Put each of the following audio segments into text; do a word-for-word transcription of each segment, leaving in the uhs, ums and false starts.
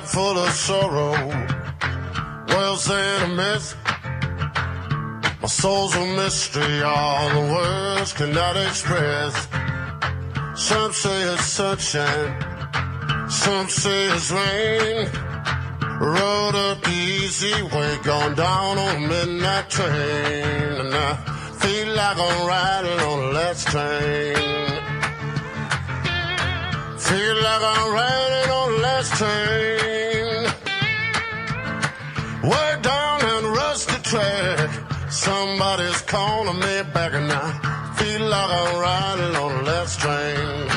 full of sorrow, world's in a mist. My soul's a mystery, all the words cannot express. Some say it's sunshine, some say it's rain. Rode up the easy way, gone down on a midnight train, and I feel like I'm riding on the last train. Feel like I'm riding on the last train. Way down that rusty track, somebody's calling me back, and I feel like I'm riding on the last train.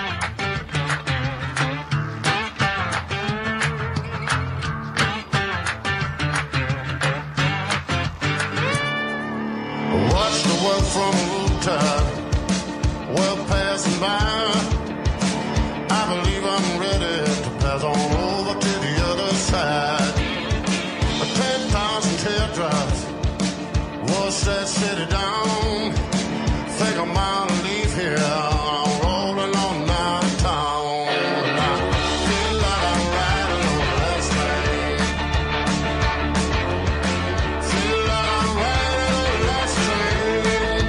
Watch the world from a rooftop, world passing by. I believe I'm ready to pass on over to the other side. ten thousand teardrops wash that city down. Think I'm out to leave here, I'm rolling on out of town. And I feel like I'm riding on the last train. Feel like I'm riding on the last train.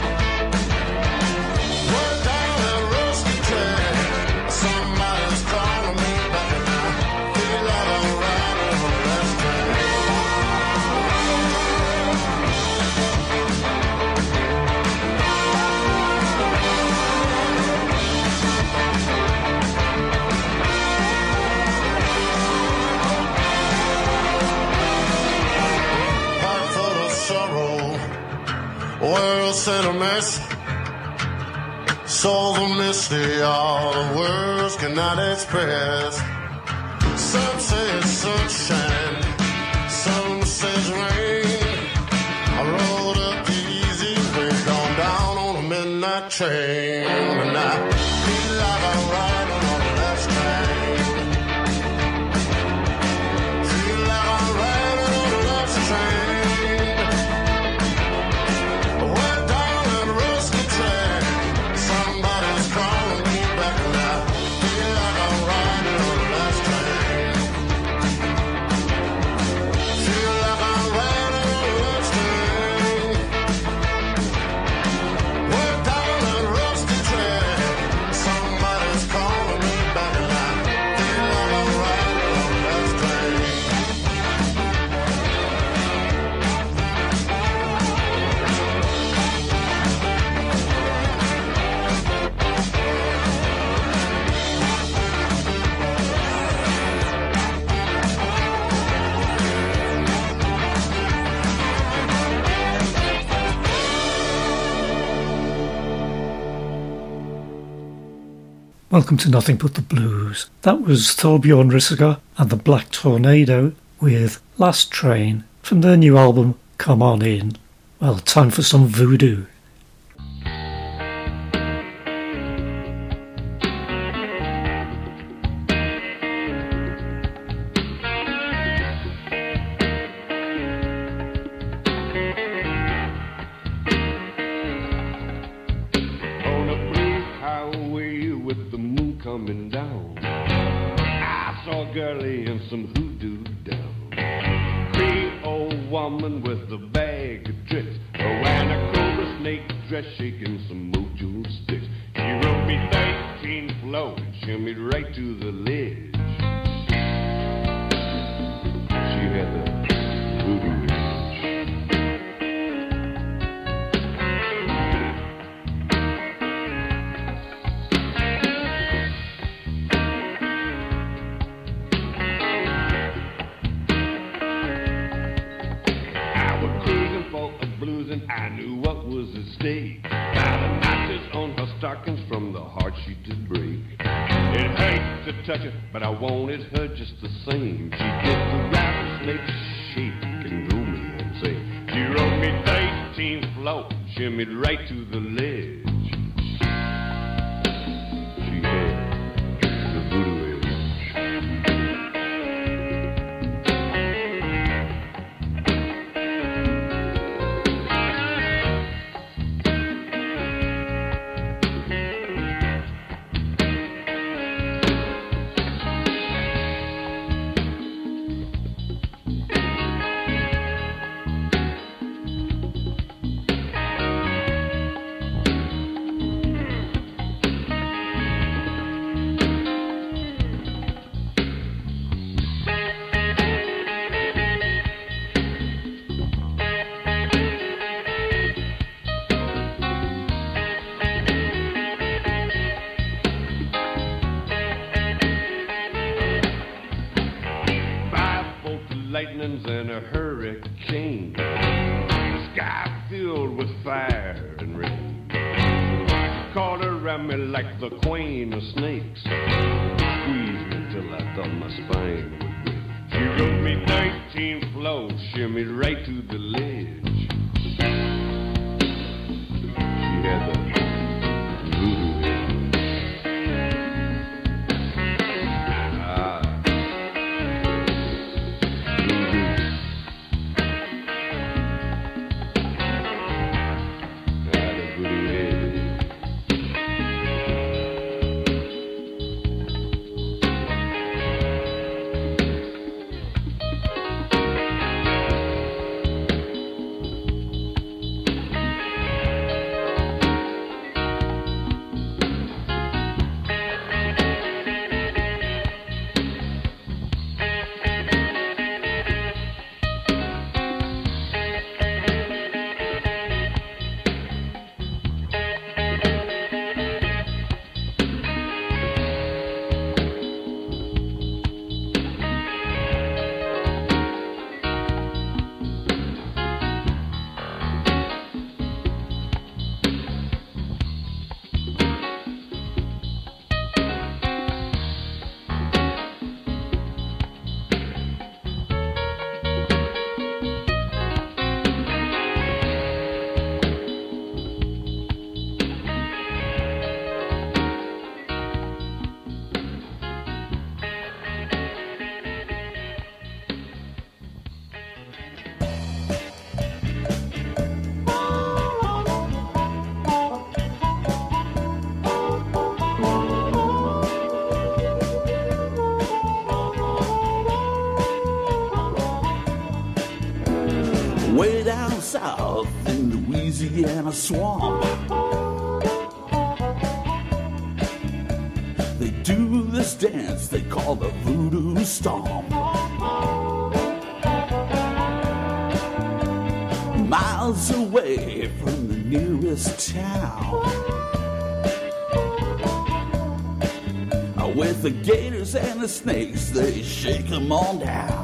Way down that rusty track, somebody's calling me back, and I feel like I'm riding on the last train. Heart full of sorrow, world's in a mess. Soul's a mystery, all the words cannot express. Some say it's sunshine, some say it's rain. I rode up the easy way, gone down on a midnight train, and I feel like I'm riding on the last train. Feel like I'm riding on the last train. Way down that rusty track, somebody's calling me back, and I feel like I'm riding on the last train. Feel like I'm riding on the last train. Way down that rusty track, somebody's calling me back, and I feel like I'm riding on the last train. Welcome to Nothing But the Blues. That was Thorbjorn Risager and the Black Tornado with Last Train from their new album Come On In. Well, time for some voodoo. On a blue highway with the moon coming down, I saw a girlie in some hoodoo down. Creole woman with a bag of tricks, wearing a cobra snake dress, shaking some mojo sticks. She rode me thirteen floors, shimmied right to the ledge. She had the voodoo itch. I was cruising for a blues and I knew what was at stake. By the notches on her stockings from the heart she did break. It hurt to touch her, but I wanted her just the same. She did the rattlesnake shake and drew me insane. She rode me thirteen floors, shimmied right to the ledge. She had the voodoo itch. lightnings and a hurricane. The sky filled with fire and rain. Caught around me like the queen of snakes. Squeezed me till I thought my spine would break. She wrote me nineteen flows, shimmied right to the ledge. She had the voodoo head. Way down south in Louisiana swamp, they do this dance they call the voodoo stomp. Miles away from the nearest town, with the gators and the snakes, they shake them on down.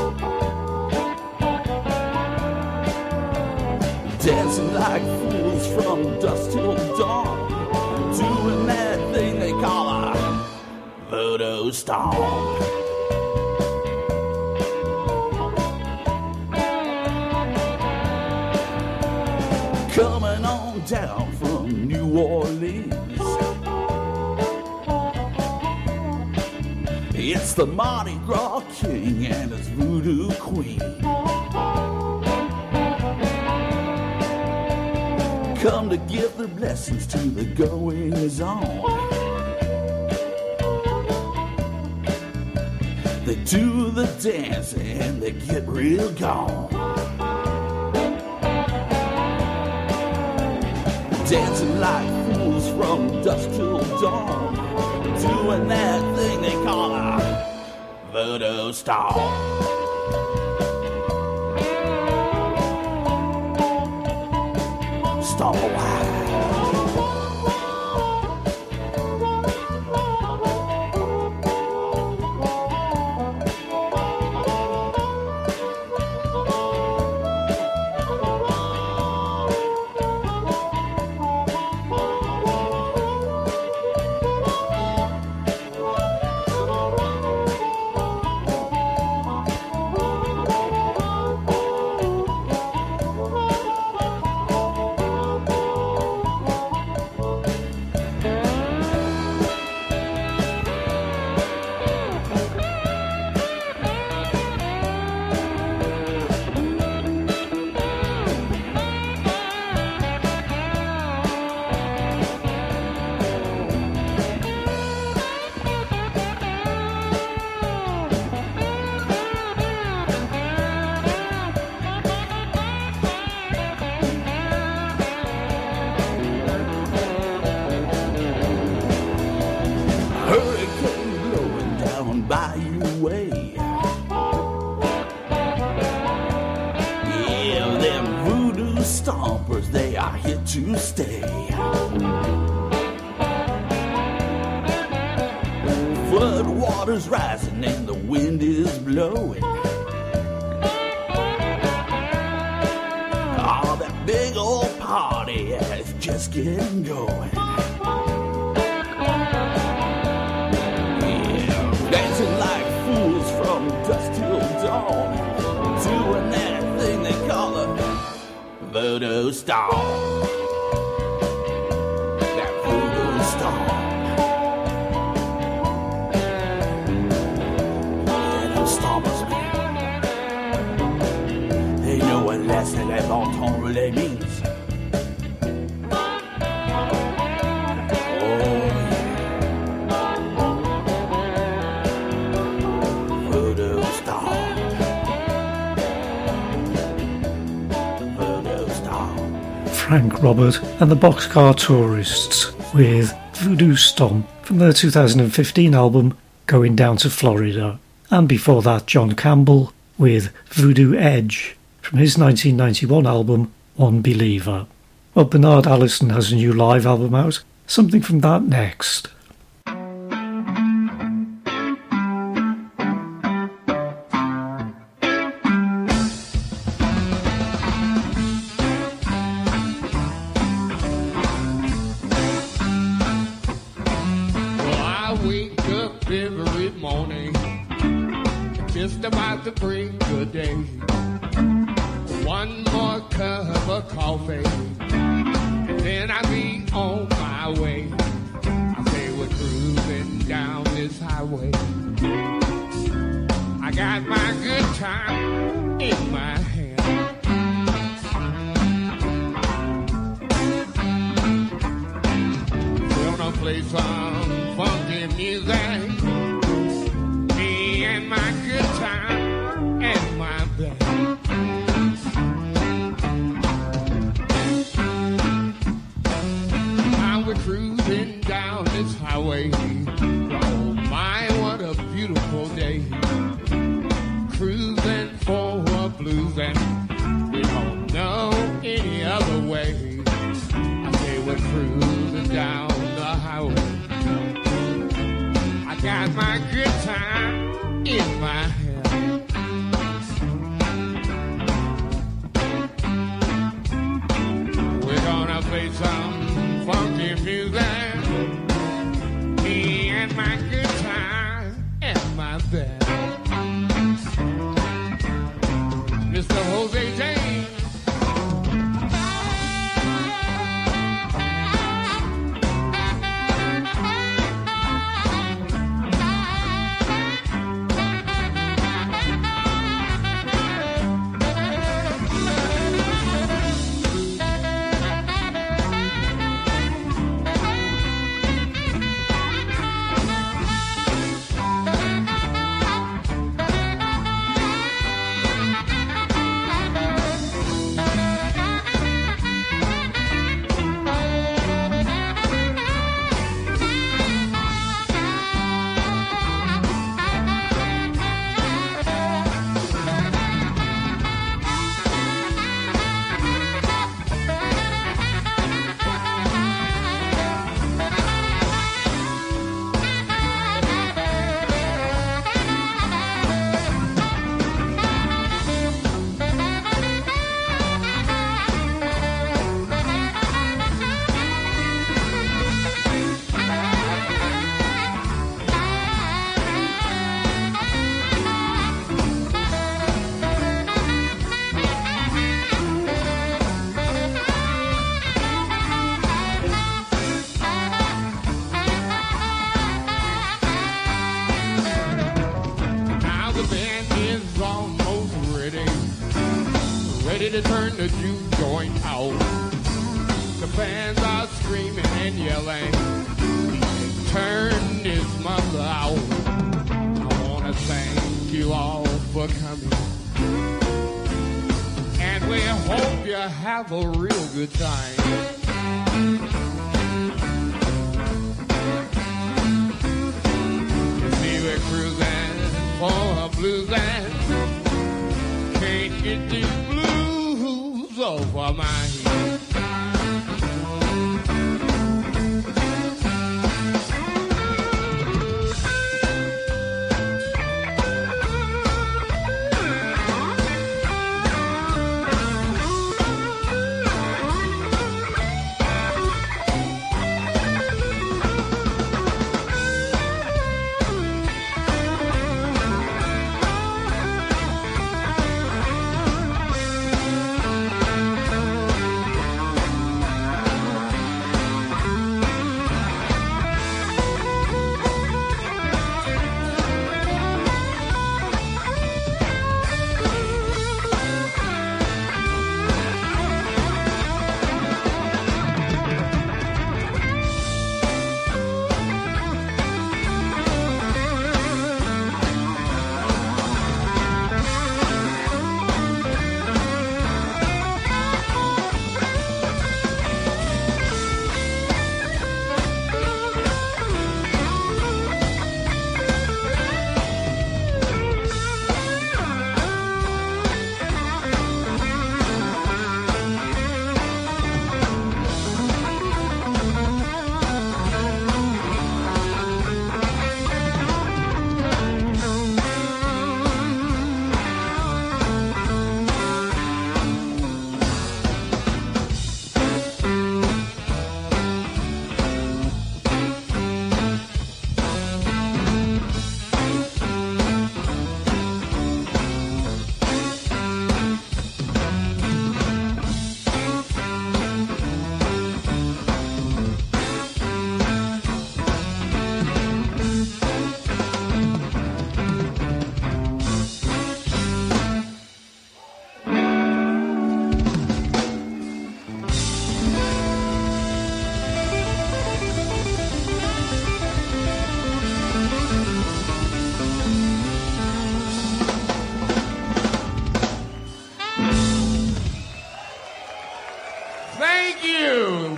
Dancing like fools from dusk till dawn, doing that thing they call a voodoo stomp. Coming on down from New Orleans, it's the Mardi Gras King and his voodoo queen. Come to give their blessings to the goings on. They do the dance and they get real gone. Dancing like fools from dusk till dawn, doing that thing they call a voodoo stomp. Stomp away. To stay. Flood water's rising and the wind is blowing. big old party, yeah, it's just getting going. Yeah, dancing like fools from dusk till dawn, doing that thing they call a voodoo stomp. That voodoo stomp. Yeah, those stompers, man. They know what laisser les bon temps relais means. Frank Robert and the Boxcar Tourists with Voodoo Stomp from their two thousand fifteen album Going Down to Florida, and before that John Campbell with Voodoo Edge from his nineteen ninety-one album One Believer. Well, Bernard Allison has a new live album out, something from that next. To break the day, one more cup of coffee, and then I'll be on my way. I say we're cruising down this highway. I got my good time in my hand. We're gonna play some funky music. Me and my good time. And my bed. Now we're cruising down this highway. Oh my, what a beautiful day. Cruising for a blues and we don't know any other way. I say we're cruising down the highway. I got my good time in my hand. Play some funky music, me and my good time and my band. Mister Jose James. To turn the juke joint out. The fans are screaming and yelling, turn this mother out. I want to thank you all for coming, and we hope you have a real good time. You see we're cruising for a blues and can't get these blues over my head.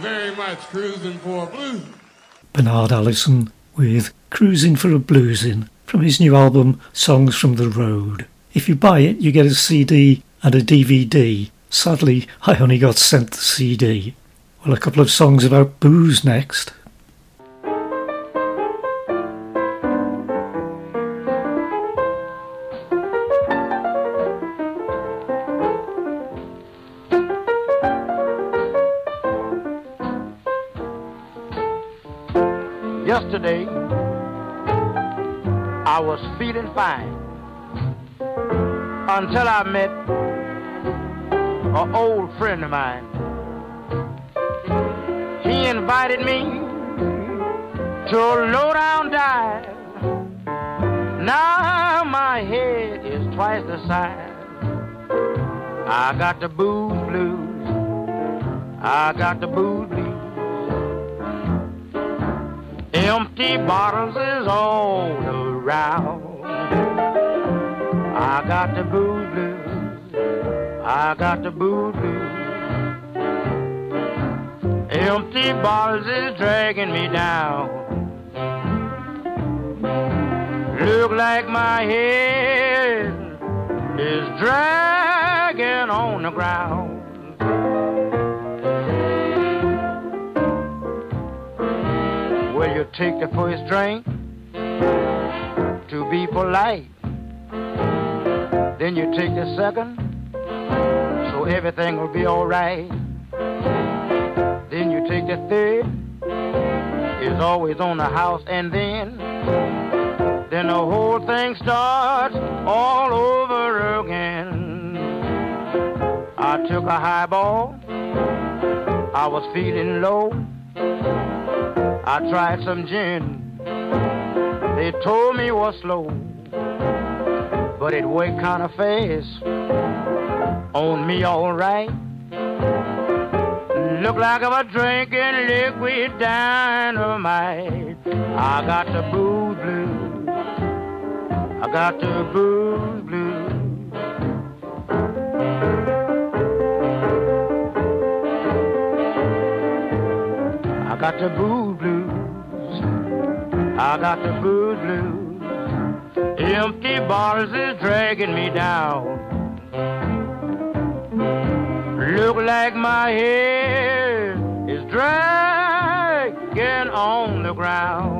very much, Cruising for a Blues. Bernard Allison with Cruising for a Bluesin' from his new album Songs from the Road. If you buy it, you get a C D and a D V D. Sadly, I only got sent the C D. Well, a couple of songs about booze next. Yesterday, I was feeling fine until I met an old friend of mine. He invited me to a low-down dive. Now my head is twice the size. I got the booze blues. I got the booze blues. Empty bottles is all around. I got the booze blues. I got the booze blues. Empty bottles is dragging me down. Look like my head is dragging on the ground. Well, you take the first drink to be polite. Then you take the second, so everything will be all right. Then you take the third, it's always on the house, and then, then the whole thing starts all over again. I took a highball, I was feeling low. I tried some gin, they told me it was slow, but it worked kind of fast on me all right. Look like I was drinking liquid dynamite. I got the booze blues. I got the booze blues. I got the booze blues. I got the booze blues. Empty bottles is dragging me down. Look like my head is dragging on the ground.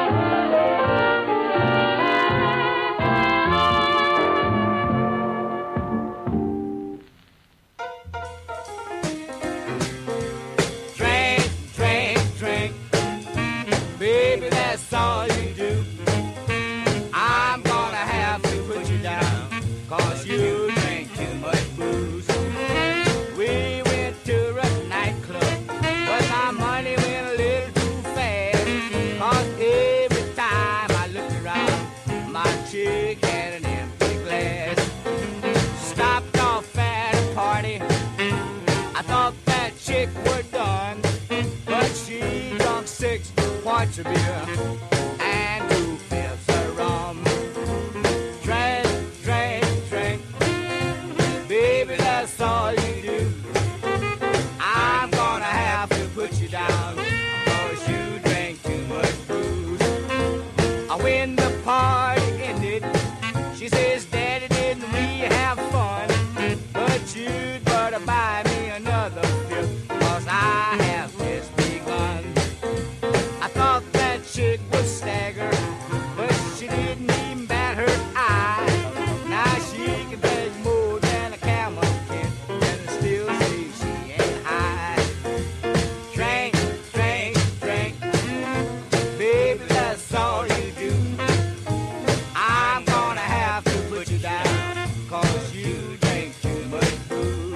Drink, drink, drink, baby, that's all you do. I'm gonna have to put you down, 'cause you drink too much booze. We went to a nightclub, but my money went a little too fast. 'Cause every time I looked around, my chick had an empty glass. Stopped off at a party, I thought that chick were done, but she drunk six quarts of beer and two fifths of rum. Drink, drink, drink, baby, that's all you do. I'm gonna have to put you down, 'cause you drink too much booze. When the party ended, she says, Daddy, didn't we have fun? But you'd better buy me another fifth, 'cause I have just begun. I thought that chick would stagger, but she didn't even bat her eye. Now she can drink more than a camel can, and still say she ain't high. Drink, drink, drink, baby, that's all you do. I'm gonna have to put you down, 'cause you drink too much booze.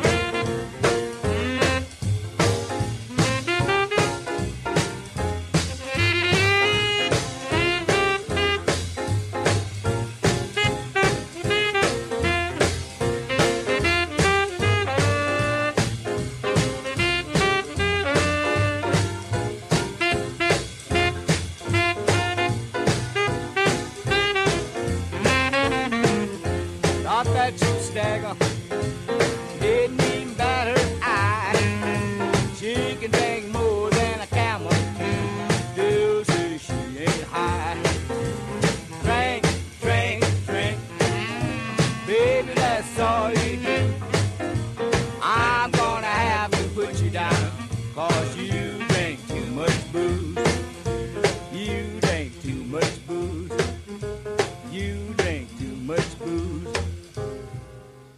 Thought that chick stagger, didn't even bat her eye. She can drink more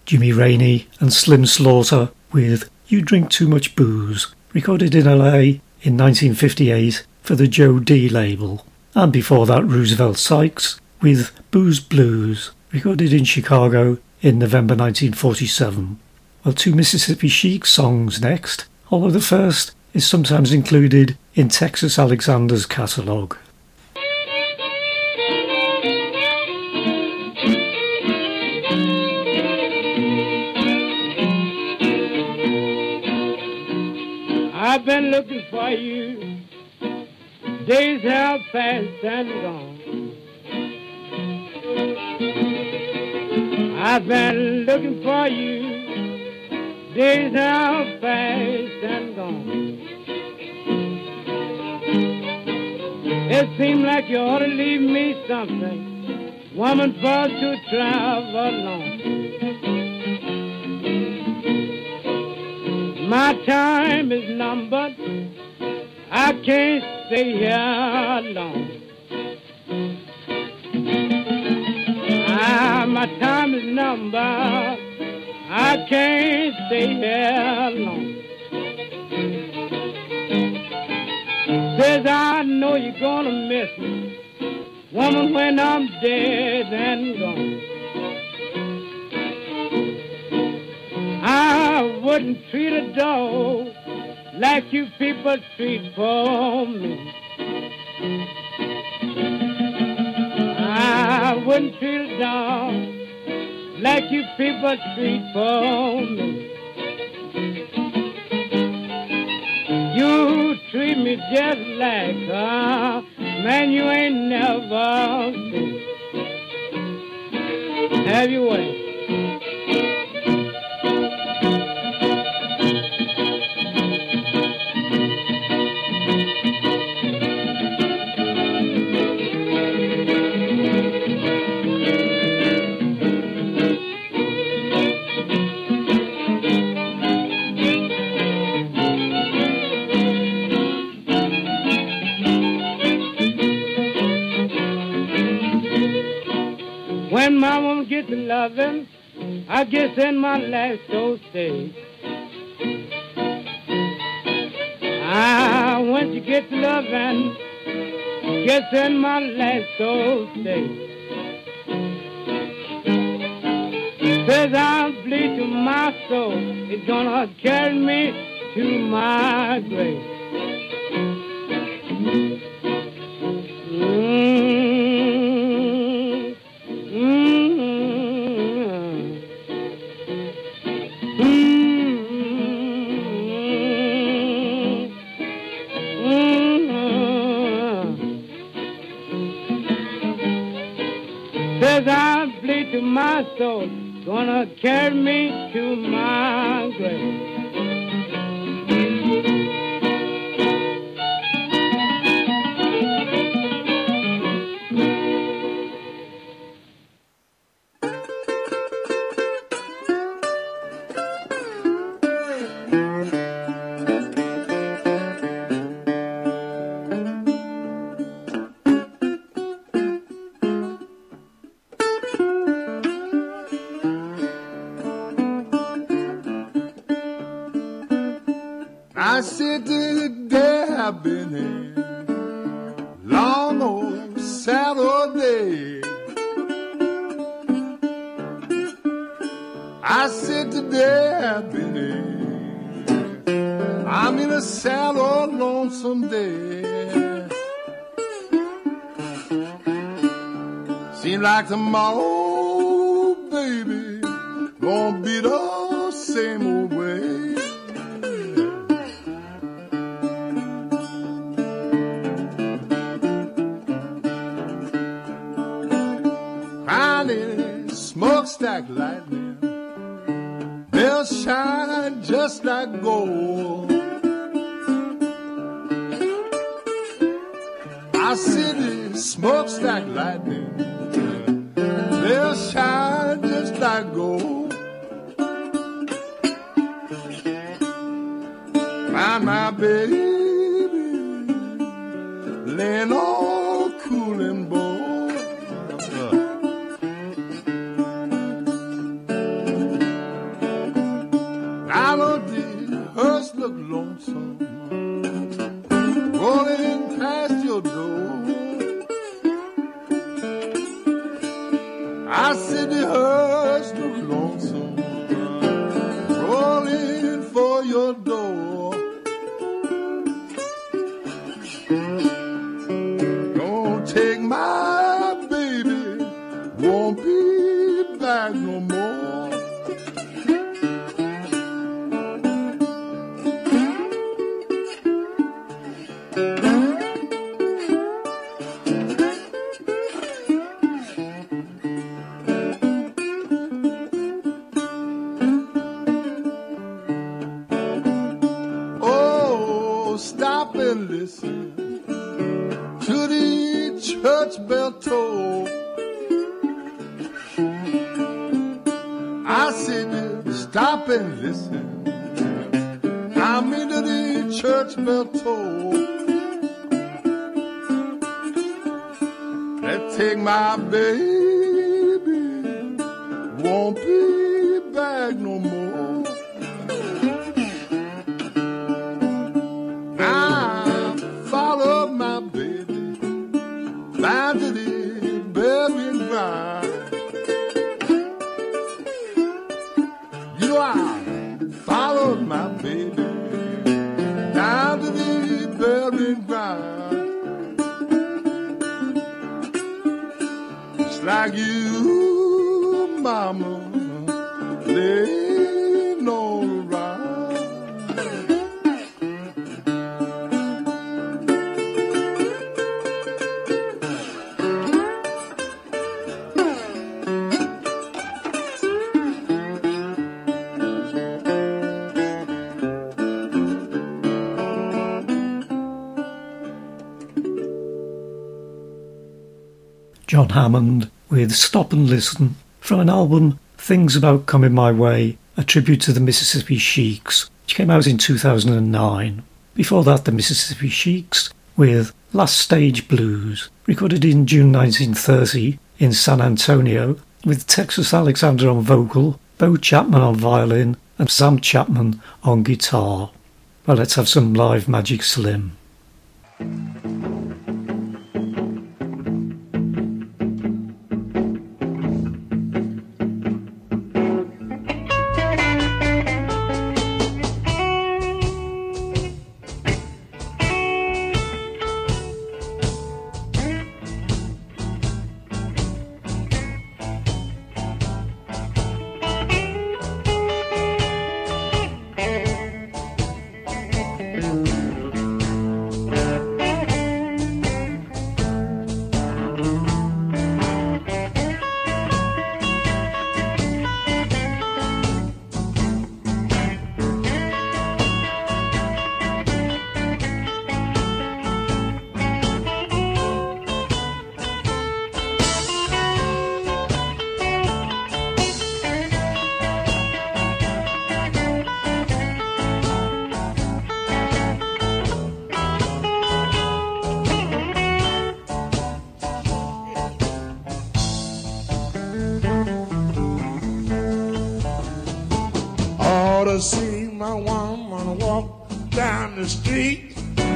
Jimmy Rainey and Slim Slaughter with You Drink Too Much Booze, recorded in L A in nineteen fifty-eight for the Joe D label. And before that, Roosevelt Sykes with Booze Blues, recorded in Chicago in November nineteen forty-seven. Well, two Mississippi Chic songs next, although the first is sometimes included in Texas Alexander's catalogue. I've been looking for you, days have passed and gone. I've been looking for you, days have passed and gone. It seems like you ought to leave me something, woman, for us to travel along. My time is numbered, I can't stay here long. Ah, my time is numbered, I can't stay here long. Says I know you're gonna miss me, woman, when I'm dead and gone. I wouldn't treat a dog like you people treat for me. I wouldn't treat a dog like you people treat for me. You treat me just like a man you ain't never seen. Have your way. When my woman gets to loving, I guess in my last old stage. Ah, when she gets to loving, guess in my last old stage. Says I'll bleed to my soul, it's gonna carry me to my grave. Mm. Says I bleed to my soul, gonna carry me to my grave. I said today I've been here long old Saturday. I said today I've been here, I'm in a sad old lonesome day. Seems like tomorrow, baby, gonna be the same old way. Smokestack lightning, they'll shine just like gold. Our city smokestack lightning, they'll shine just like gold. Find my baby laying all cool and bold. look lonesome rolling past your door. I said the hearse look lonesome rolling for your door. Don't take my baby, won't be back no more. Stop and listen to the church bell toll. I said, stop and listen. I'm into the church bell toll. Let's take my baby, won't be back no more. Down to the burial ground. You know I followed my baby down to the burial ground. It's like you, mama, laying all around. John Hammond with Stop and Listen from an album Things About Coming My Way, a tribute to the Mississippi Sheiks, which came out in two thousand nine. Before that, the Mississippi Sheiks with Last Stage Blues, recorded in June nineteen thirty in San Antonio, with Texas Alexander on vocal, Bo Chapman on violin and Sam Chapman on guitar. Well, let's have some live Magic Slim. See my woman walk down the street,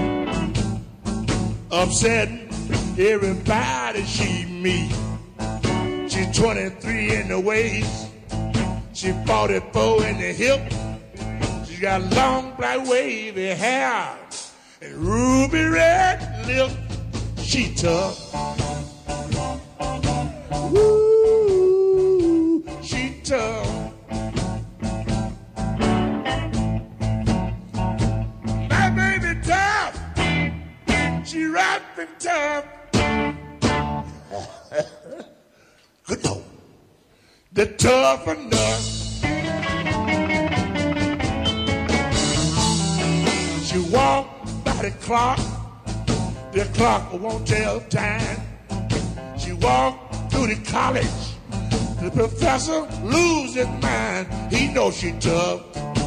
upsetting everybody she meet. She's twenty-three in the waist, she forty-four in the hip. She got long black wavy hair and ruby red lips. She tough, woo, she tough. She rapping tough. Good dog. The tough enough. She walk by the clock. The clock won't tell time. She walk through the college. The professor lose his mind. He knows she tough.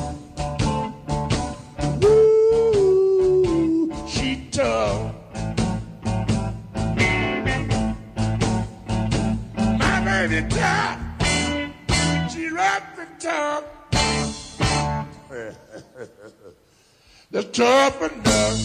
Woo, she tough. Baby tough, she rapping tough. the turpentine.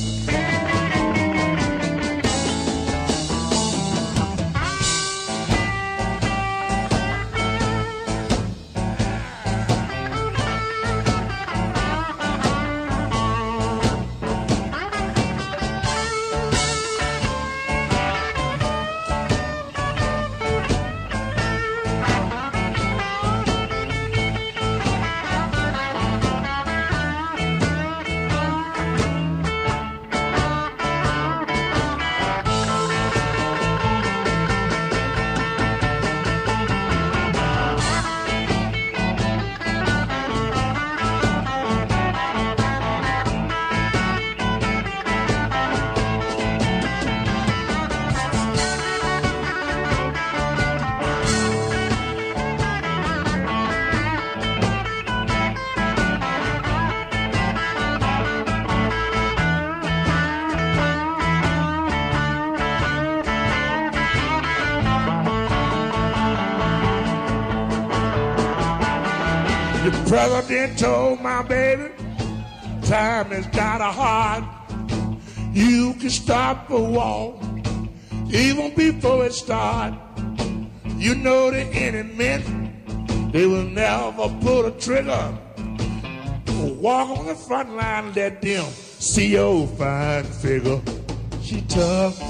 The president told my baby, time is kinda hard. You can stop a war, even before it start. You know the enemy, they will never pull a trigger. Walk on the front line, let them see your fine figure. She tough.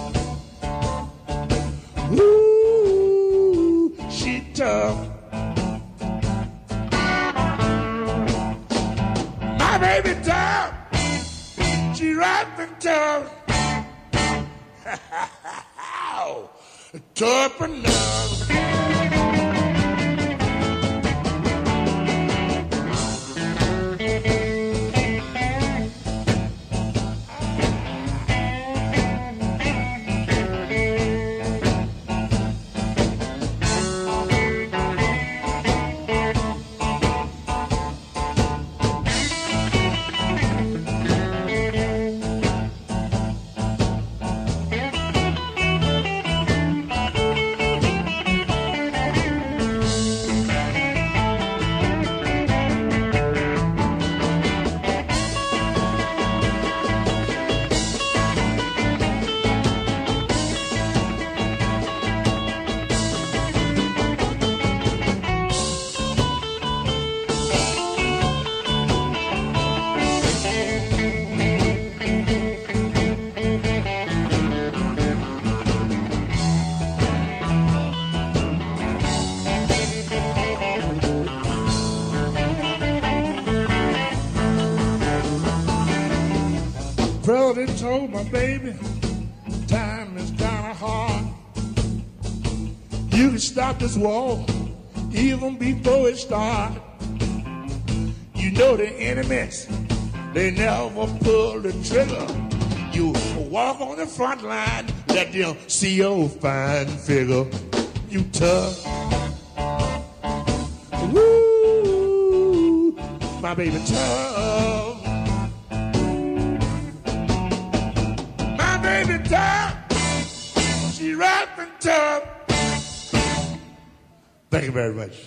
Ooh, she tough. My baby tough. She rough and tough. Tough enough. President told my baby, time is kinda hard. You can stop this war, even before it starts. You know the enemies, they never pull the trigger. You walk on the front line, let them see your fine figure. You tough. Woo, my baby tough. Baby tough, she rough and tough. Thank you very much.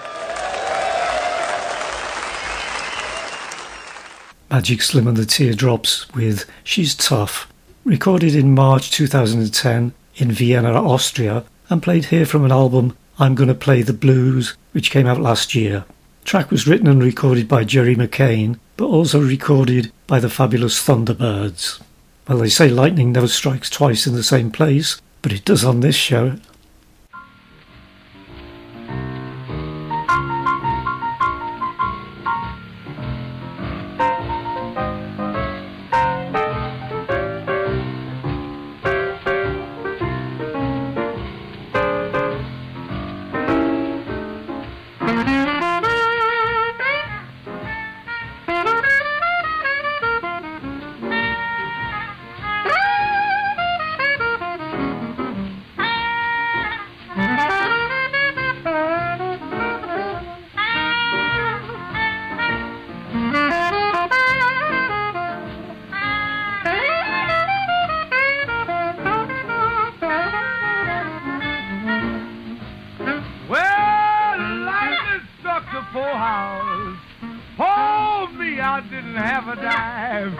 Magic Slim and the Teardrops with She's Tough, recorded in March two thousand ten in Vienna, Austria, and played here from an album I'm Gonna Play the Blues, which came out last year. The track was written and recorded by Jerry McCain, but also recorded by the fabulous Thunderbirds. Well, they say lightning never strikes twice in the same place, but it does on this show. I didn't have a dime.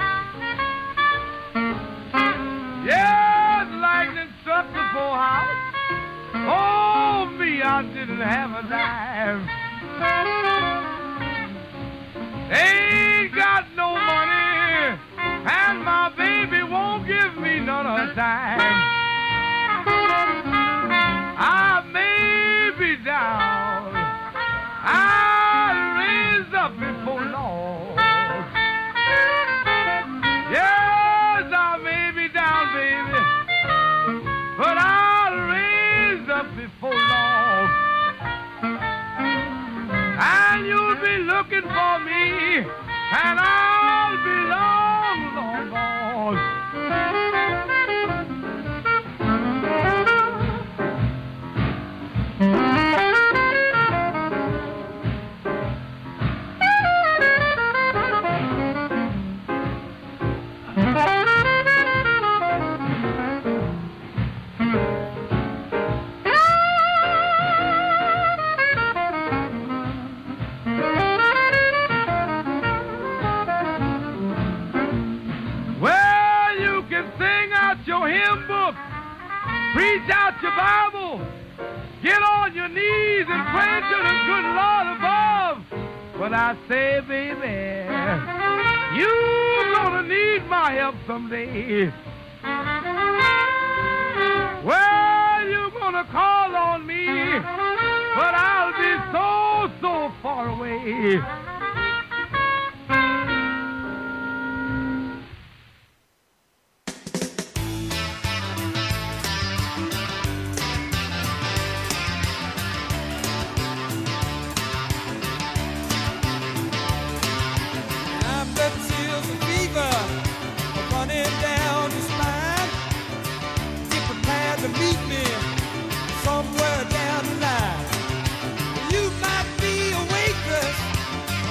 Yes, lightning struck the poorhouse. Oh, me, I didn't have a dime. Ain't got no money, and my baby won't give me none of her time. I may be down, I'll raise up before Lord. Yes, I may be down, baby, but I'll raise up before Lord. And you'll be looking for me, and I'll be long, long gone. Preach out your Bible. Get on your knees and pray to the good Lord above. But I say, baby, you're gonna need my help someday. Well, you're gonna call on me, but I'll be so, so far away. Somewhere down the line, you might be a waitress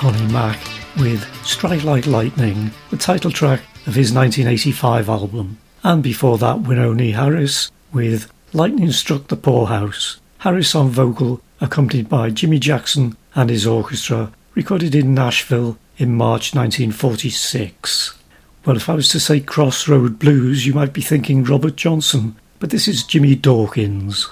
Connie Mack with Strike Like Lightning, the title track of his nineteen eighty-five album. And before that, Wynonie Harris with Lightning Struck the Poorhouse. Harris on vocal, accompanied by Jimmy Jackson and his orchestra, recorded in Nashville in March nineteen forty-six. Well, if I was to say Crossroad Blues, you might be thinking Robert Johnson, but this is Jimmy Dawkins.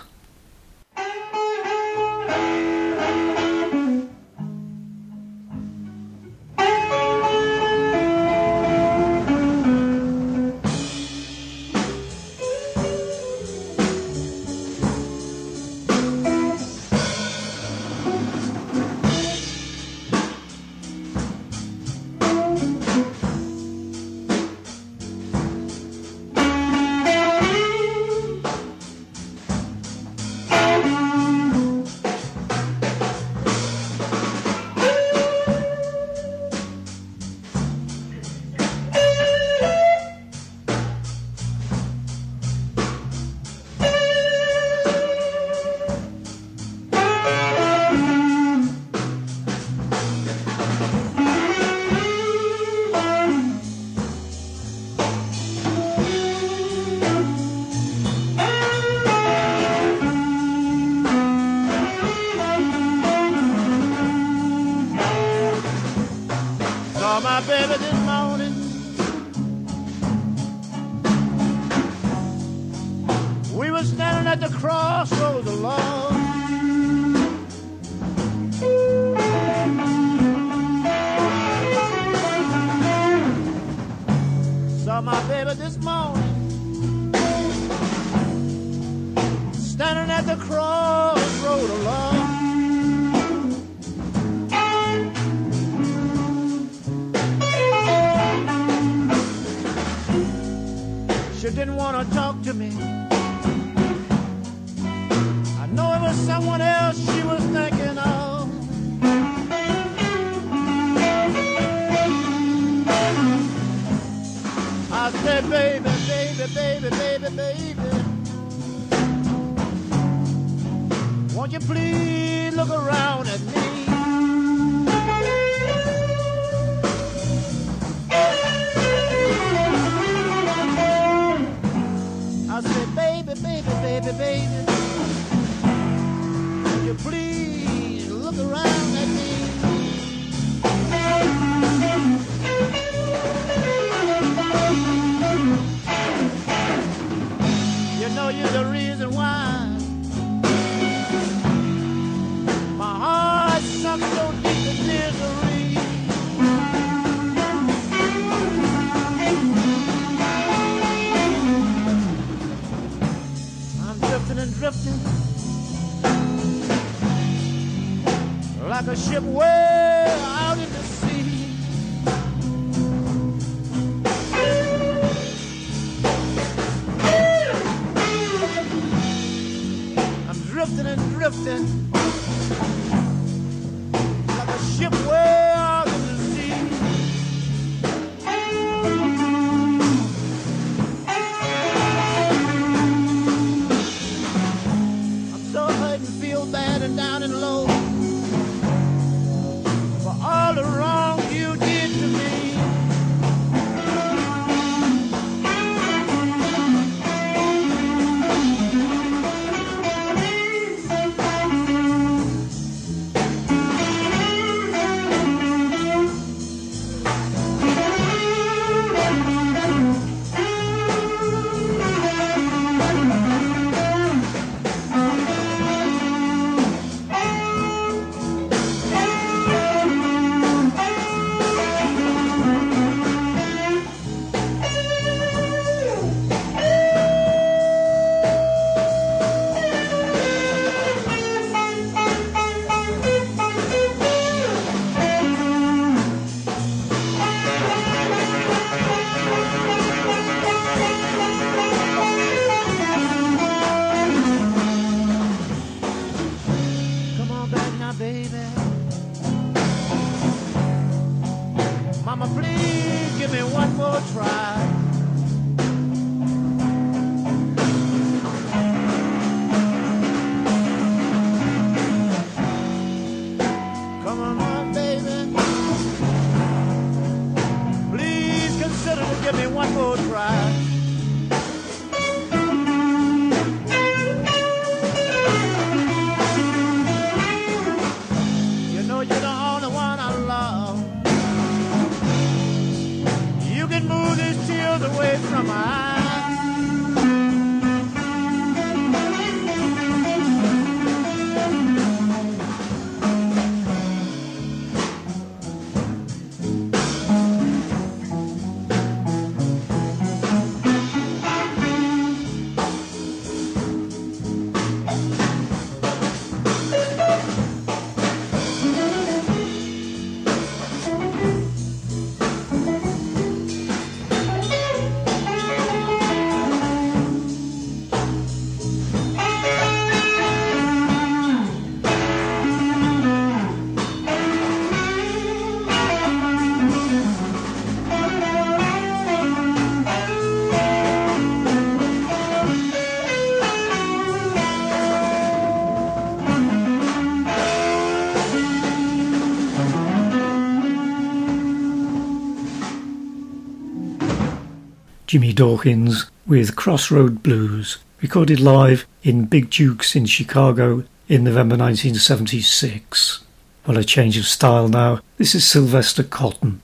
Jimmy Dawkins with Crossroad Blues, recorded live in Big Duke's in Chicago in November nineteen seventy-six. Well, a change of style now. This is Sylvester Cotton.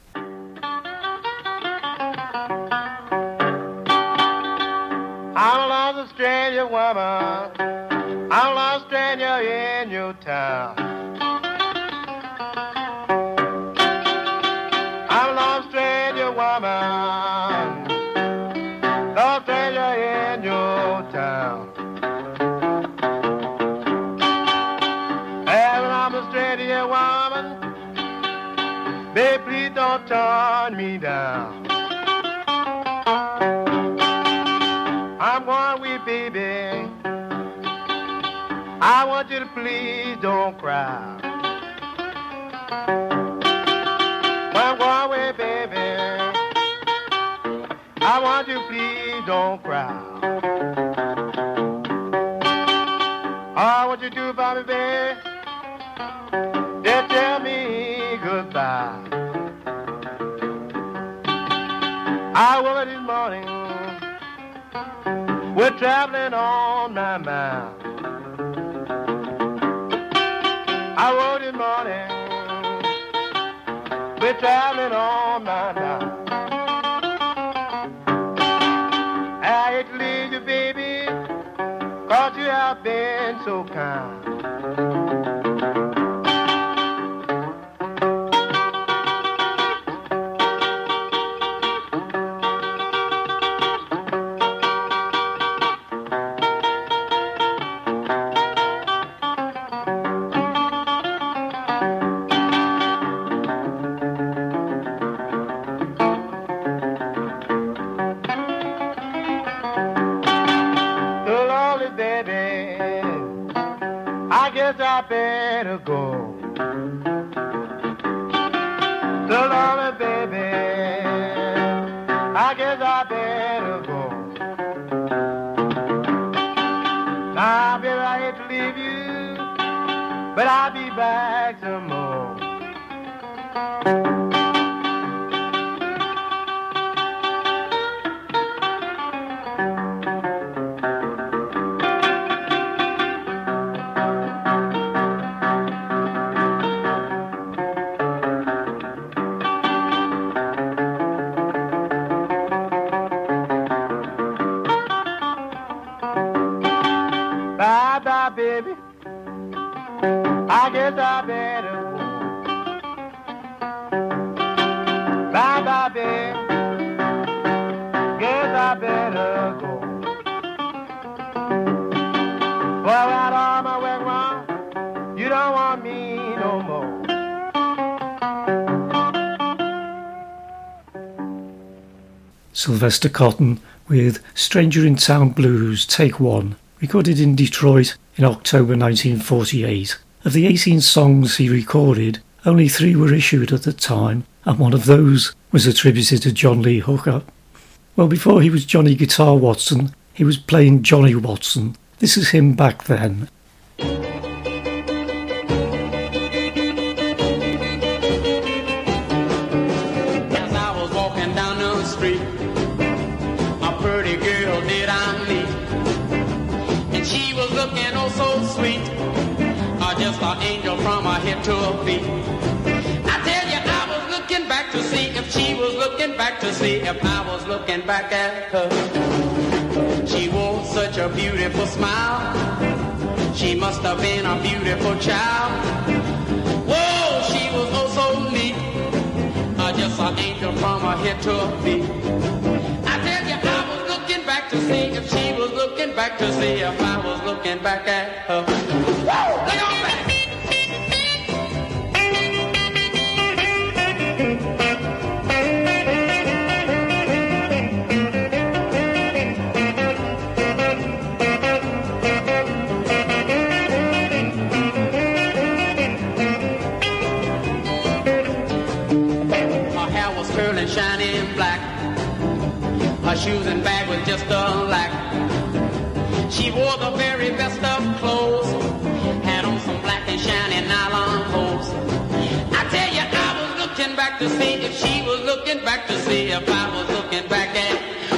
I lost a stranger woman. I lost a stranger in your town. I lost a stranger woman. Lost a stranger in your town. And I'm a stranger woman. Baby, please don't turn me down. I'm going with baby. I want you to please don't cry. I'm going with baby. I want you to please don't cry. I want you to do for me, baby. Just tell me goodbye. I woke up this morning. We're traveling on my mind. I rode this morning. We're traveling on my mind. I hate to leave you, baby, 'cause you have been so kind. I better go. So lonely, baby, I guess I better go. Now, baby, I hate to leave you, but I'll be back some more. Baby, I guess I better go. Bye bye, baby, guess I better go. Well, out all my way wrong, you don't want me no more. Sylvester Cotton with Stranger in Town Blues, Take One, recorded in Detroit in October nineteen forty-eight. Of the eighteen songs he recorded, only three were issued at the time, and one of those was attributed to John Lee Hooker. Well, before he was Johnny Guitar Watson, he was playing Johnny Watson. This is him back then. As I was walking down the street, a pretty girl did I meet. She was looking oh so sweet, uh, just an angel from her head to her feet. I tell you, I was looking back to see if she was looking back to see if I was looking back at her. She wore such a beautiful smile. She must have been a beautiful child. Whoa, she was oh so neat, uh, just an angel from her head to her feet. I tell you, I was looking back to see if she was looking back to see if I was looking back at her. Woo! Look on back! Her hair was curling, shining black. Her shoes and bag was just a lack. She wore the very best of clothes, had on some black and shiny nylon hose. I tell you, I was looking back to see if she was looking back to see if I was looking back at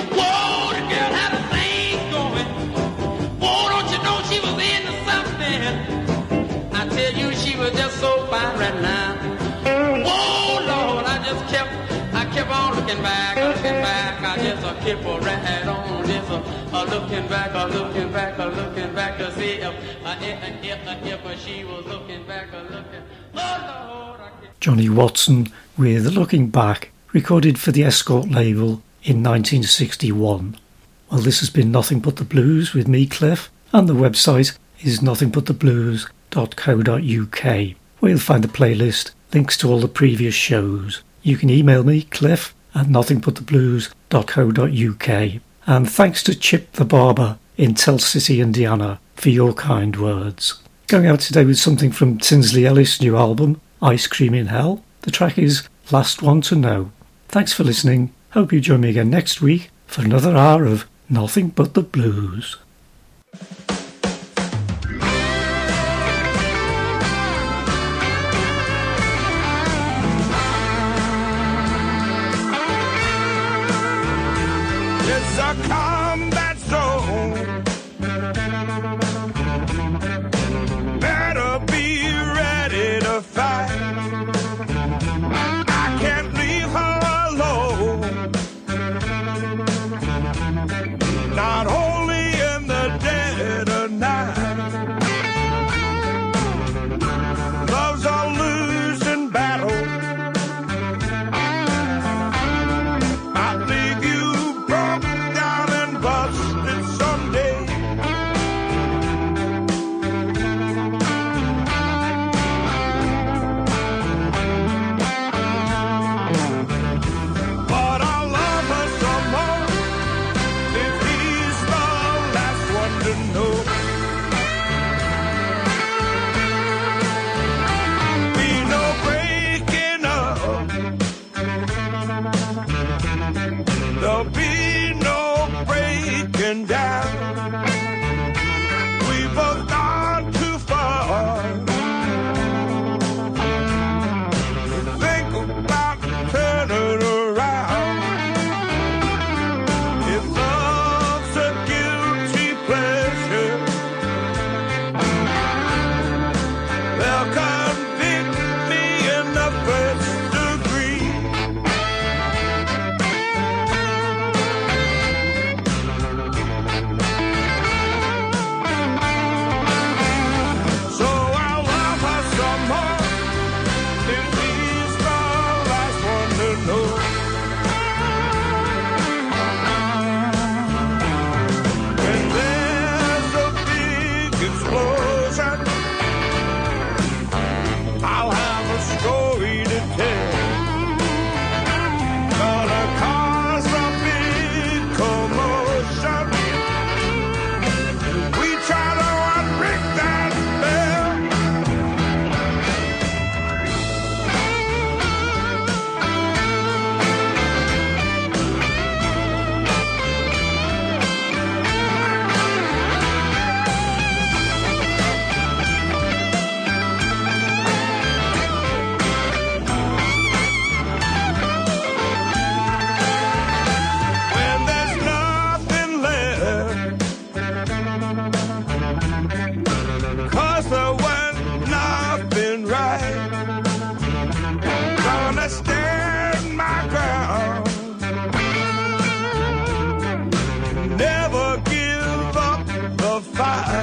right now. Oh Lord, I just kept, I kept on looking back, looking back. I just uh, kept a right on, just uh, uh, looking back, uh, looking back, uh, looking back to see if, uh, if, if, uh, if uh, she was looking back, uh, looking. Oh Lord, I kept... Johnny Watson with Looking Back, recorded for the Escort label in nineteen sixty-one. Well, this has been Nothing But the Blues with me, Cliff, and the website is nothing but the blues dot co dot uk, where you'll find the playlist, links to all the previous shows. You can email me, Cliff, at nothing but the blues dot co dot uk. And thanks to Chip the Barber in Tell City, Indiana, for your kind words. Going out today with something from Tinsley Ellis' new album, Ice Cream in Hell. The track is Last One to Know. Thanks for listening. Hope you join me again next week for another hour of Nothing But the Blues. It's a combat zone. Better be ready to fight. I can't leave her alone. Not only in the dead of night. Love's a losing battle. I'll leave you broke down and busted someday. But I love her some more if he's the last one to know. Be no breaking up. There'll be no breaking down. We both gone too far. Think about turning around. If love's a guilty pleasure, they'll convict me in the first degree. So I'll love her some more if he's the last one to know. When there's a big explosion, I'll have a story to tell. Gonna cause a big commotion. We try to unring that bell. When there's nothing left, 'cause there was nothing right. Gonna stand my ground. Never give up the fight.